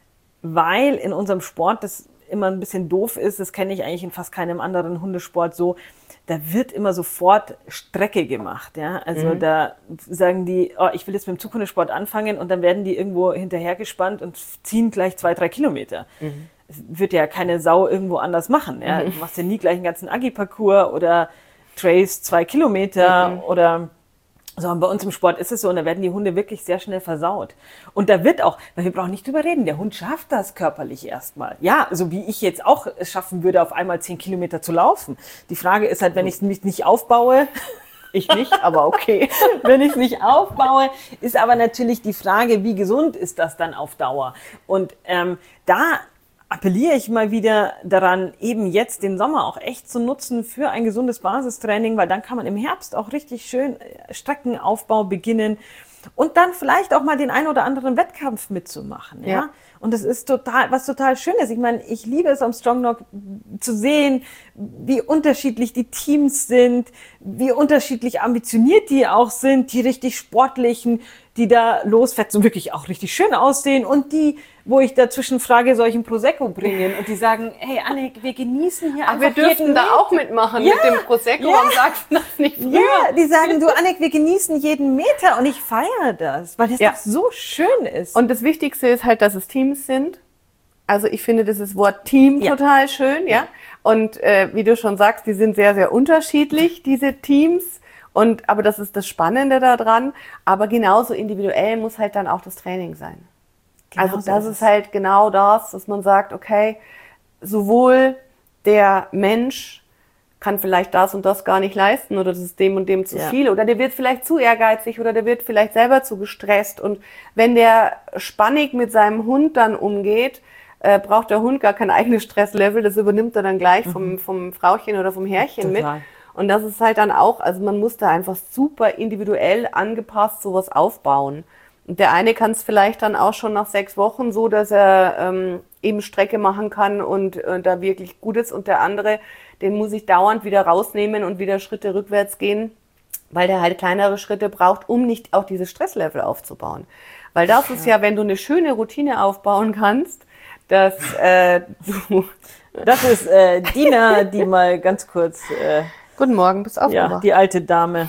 weil in unserem Sport das immer ein bisschen doof ist, das kenne ich eigentlich in fast keinem anderen Hundesport so, da wird immer sofort Strecke gemacht. Ja? Also mhm. da sagen die, oh, ich will jetzt mit dem Zughundesport anfangen und dann werden die irgendwo hinterhergespannt und ziehen gleich zwei, drei Kilometer. Mhm. Das wird ja keine Sau irgendwo anders machen. Ja? Mhm. Du machst ja nie gleich einen ganzen Agi-Parcours oder Trace zwei Kilometer mhm. oder so. Und bei uns im Sport ist es so, und da werden die Hunde wirklich sehr schnell versaut. Und da wird auch, weil wir brauchen nicht drüber reden, der Hund schafft das körperlich erstmal. Ja, so wie ich jetzt auch es schaffen würde, auf einmal zehn Kilometer zu laufen. Die Frage ist halt, wenn ich es mich nicht aufbaue, ich nicht, aber okay. Wenn ich es nicht aufbaue, ist aber natürlich die Frage, wie gesund ist das dann auf Dauer? Und ähm, da appelliere ich mal wieder daran, eben jetzt den Sommer auch echt zu nutzen für ein gesundes Basistraining, weil dann kann man im Herbst auch richtig schön Streckenaufbau beginnen. und dann vielleicht auch mal den einen oder anderen Wettkampf mitzumachen. Ja? Ja. Und das ist total, was total Schönes. Ich meine, ich liebe es am Strong Knock zu sehen, wie unterschiedlich die Teams sind, wie unterschiedlich ambitioniert die auch sind, die richtig sportlichen, die da losfetzen und wirklich auch richtig schön aussehen und die, wo ich dazwischen frage, soll ich ein Prosecco bringen? Und die sagen, hey Annik, wir genießen hier Ach, einfach wir dürfen jeden da Meter. auch mitmachen Ja, mit dem Prosecco. ja. Warum sagst du das nicht früher? Ja, die sagen, du Annik, wir genießen jeden Meter und ich feiere das, weil das Ja. doch so schön ist. Und das Wichtigste ist halt, dass es Teams sind. Also ich finde dieses Wort Team Ja. total schön, ja. Und äh, wie du schon sagst, die sind sehr, sehr unterschiedlich, diese Teams. Und aber das ist das Spannende daran. Aber genauso individuell muss halt dann auch das Training sein. Genau Also so das ist ist es. halt genau das, dass man sagt, okay, sowohl der Mensch kann vielleicht das und das gar nicht leisten oder das ist dem und dem zu Ja. viel oder der wird vielleicht zu ehrgeizig oder der wird vielleicht selber zu gestresst. Und wenn der spannig mit seinem Hund dann umgeht, äh, braucht der Hund gar kein eigenes Stresslevel, das übernimmt er dann gleich vom, vom Frauchen oder vom Herrchen mit. Total. Und das ist halt dann auch, also man muss da einfach super individuell angepasst sowas aufbauen. Und der eine kann es vielleicht dann auch schon nach sechs Wochen so, dass er ähm, eben Strecke machen kann und äh, da wirklich gut ist. Und der andere, den muss ich dauernd wieder rausnehmen und wieder Schritte rückwärts gehen, weil der halt kleinere Schritte braucht, um nicht auch dieses Stresslevel aufzubauen. Weil das ist ja, wenn du eine schöne Routine aufbauen kannst, dass äh, du... Das ist äh, Dina, die mal ganz kurz, äh, Guten Morgen, bist ja, aufgewacht. die alte Dame.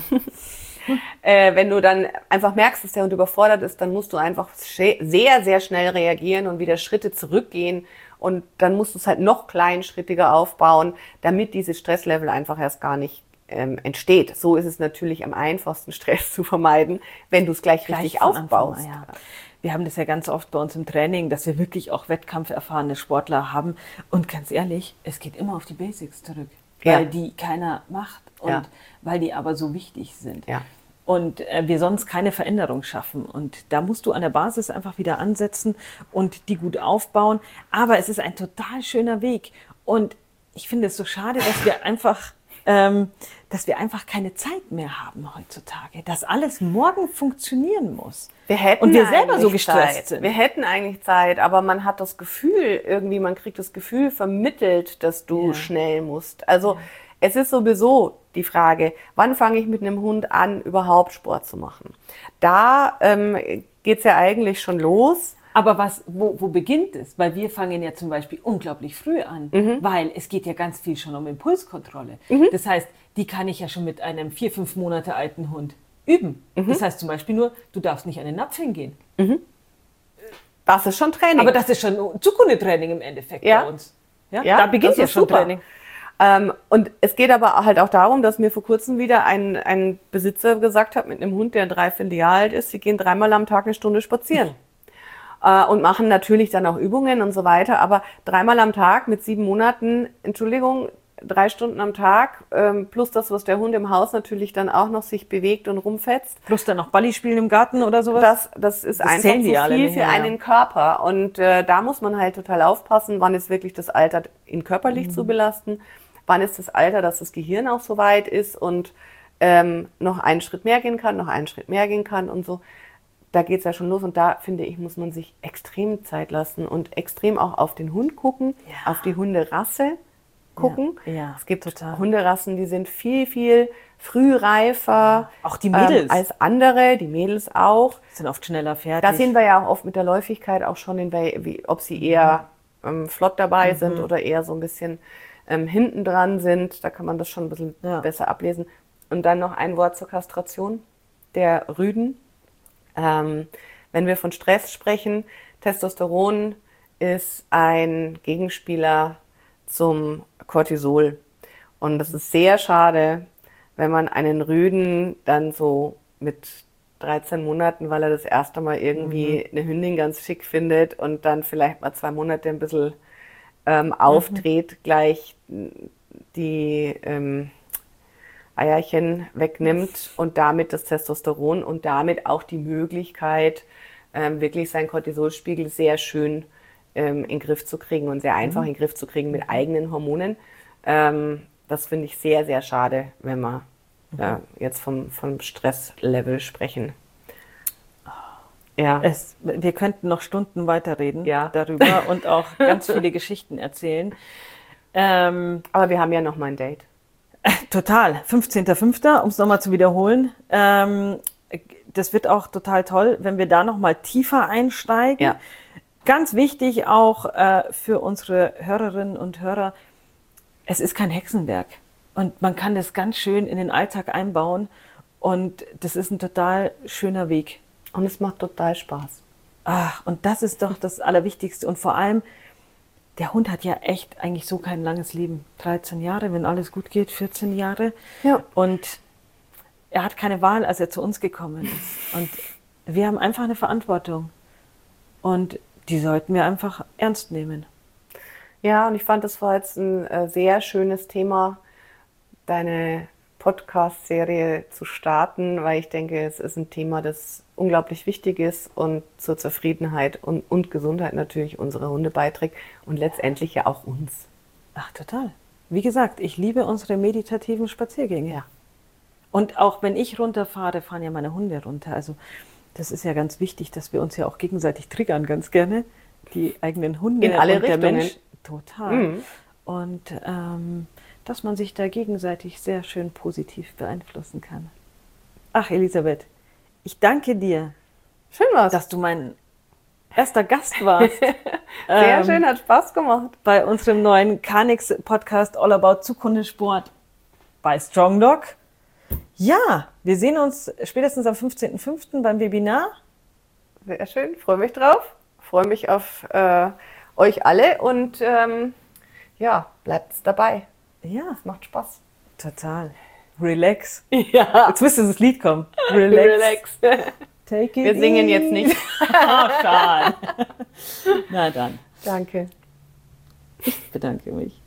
Äh, wenn du dann einfach merkst, dass der Hund überfordert ist, dann musst du einfach sche- sehr, sehr schnell reagieren und wieder Schritte zurückgehen. Und dann musst du es halt noch kleinschrittiger aufbauen, damit dieses Stresslevel einfach erst gar nicht ähm, entsteht. So ist es natürlich am einfachsten, Stress zu vermeiden, wenn du es gleich, Gleich richtig von Anfang aufbaust. an, ja. Wir haben das ja ganz oft bei uns im Training, dass wir wirklich auch wettkampferfahrene Sportler haben. Und ganz ehrlich, es geht immer auf die Basics zurück, Ja. weil die keiner macht und Ja. weil die aber so wichtig sind. Ja. Und äh, wir sonst keine Veränderung schaffen. Und da musst du an der Basis einfach wieder ansetzen und die gut aufbauen. Aber es ist ein total schöner Weg. Und ich finde es so schade, dass wir einfach, ähm, dass wir einfach keine Zeit mehr haben heutzutage. Dass alles morgen funktionieren muss. Wir hätten und wir selber so eigentlich gestresst Zeit. sind. Wir hätten eigentlich Zeit, aber man hat das Gefühl, irgendwie, man kriegt das Gefühl vermittelt, dass du Ja. schnell musst. Also es ist sowieso die Frage, wann fange ich mit einem Hund an, überhaupt Sport zu machen? Da ähm, geht's ja eigentlich schon los. Aber was, wo, wo beginnt es? Weil wir fangen ja zum Beispiel unglaublich früh an, weil es geht ja ganz viel schon um Impulskontrolle. Das heißt, die kann ich ja schon mit einem vier, fünf Monate alten Hund üben. Das heißt zum Beispiel nur, du darfst nicht an den Napf hingehen. Das ist schon Training. Aber das ist schon Zukundetraining im Endeffekt Ja. bei uns. Ja, Ja, da beginnt das ja ist schon super. Training. Ähm, und es geht aber halt auch darum, dass mir vor kurzem wieder ein, ein Besitzer gesagt hat, mit einem Hund, der ein Dreivierteljahr alt ist, sie gehen dreimal am Tag eine Stunde spazieren. Äh, und machen natürlich dann auch Übungen und so weiter. Aber dreimal am Tag mit sieben Monaten, Entschuldigung, drei Stunden am Tag, ähm, plus das, was der Hund im Haus natürlich dann auch noch sich bewegt und rumfetzt. Plus dann noch Balli spielen im Garten oder sowas. Das, das ist Das einfach zählen zu die alle viel nicht, für ja, ja. einen Körper. Und äh, da muss man halt total aufpassen, wann ist wirklich das Alter, ihn körperlich Mhm. zu belasten, wann ist das Alter, dass das Gehirn auch so weit ist und ähm, noch einen Schritt mehr gehen kann, noch einen Schritt mehr gehen kann und so. Da geht's ja schon los und da, finde ich, muss man sich extrem Zeit lassen und extrem auch auf den Hund gucken, Ja. auf die Hunderasse gucken. Ja, ja, Es gibt total. Hunderassen, die sind viel, viel frühreifer Auch die Mädels. ähm, als andere, die Mädels auch. Sind oft schneller fertig. Da sehen wir ja auch oft mit der Läufigkeit auch schon, in, wel- wie, ob sie eher ähm, flott dabei sind oder eher so ein bisschen ähm, hinten dran sind. Da kann man das schon ein bisschen Ja. besser ablesen. Und dann noch ein Wort zur Kastration der Rüden. Ähm, wenn wir von Stress sprechen, Testosteron ist ein Gegenspieler zum Cortisol. Und das ist sehr schade, wenn man einen Rüden dann so mit dreizehn Monaten, weil er das erste Mal irgendwie eine Hündin ganz schick findet und dann vielleicht mal zwei Monate ein bisschen ähm, aufdreht, gleich die ähm, Eierchen wegnimmt und damit das Testosteron und damit auch die Möglichkeit, ähm, wirklich seinen Cortisolspiegel sehr schön ähm, in den Griff zu kriegen und sehr einfach in den Griff zu kriegen mit eigenen Hormonen. Ähm, das finde ich sehr, sehr schade, wenn wir äh, jetzt vom, vom Stresslevel sprechen. Ja. Es, wir könnten noch Stunden weiterreden Ja. darüber und auch ganz viele Geschichten erzählen. Ähm, Aber wir haben ja noch mal ein Date. Total. fünfzehnter fünfter, um es nochmal zu wiederholen. Ähm, das wird auch total toll, wenn wir da nochmal tiefer einsteigen. Ja. Ganz wichtig auch äh, für unsere Hörerinnen und Hörer, es ist kein Hexenwerk. Und man kann das ganz schön in den Alltag einbauen. Und das ist ein total schöner Weg. Und es macht total Spaß. Ach, und das ist doch das Allerwichtigste. Und vor allem, der Hund hat ja echt eigentlich so kein langes Leben. dreizehn Jahre, wenn alles gut geht, vierzehn Jahre. Ja. Und er hat keine Wahl, als er zu uns gekommen ist. Und wir haben einfach eine Verantwortung. Und die sollten wir einfach ernst nehmen. Ja, und ich fand, das war jetzt ein äh, sehr schönes Thema, deine Podcast-Serie zu starten, weil ich denke, es ist ein Thema, das unglaublich wichtig ist und zur Zufriedenheit und, und Gesundheit natürlich unserer Hunde beiträgt und letztendlich ja auch uns. Ach, total. Wie gesagt, ich liebe unsere meditativen Spaziergänge. Ja. Und auch wenn ich runterfahre, fahren ja meine Hunde runter. Also das ist ja ganz wichtig, dass wir uns ja auch gegenseitig triggern, ganz gerne. Die eigenen Hunde In alle und der Richtungen. Mensch. Total. Mhm. Und ähm, dass man sich da gegenseitig sehr schön positiv beeinflussen kann. Ach, Elisabeth, ich danke dir, Schön war's. dass du mein erster Gast warst. Sehr ähm, schön, hat Spaß gemacht. Bei unserem neuen Canix-Podcast All About Zuchtsport bei Strong Dog. Ja, wir sehen uns spätestens am fünfzehnten fünften beim Webinar. Sehr schön, freue mich drauf. Freue mich auf äh, euch alle und ähm, ja, bleibt dabei. Ja, Es macht Spaß. total. Relax. Ja, Jetzt müsste das Lied kommen. Relax. relax. Take it Wir singen jetzt nicht. Oh, schade. Na dann, Danke. ich bedanke mich.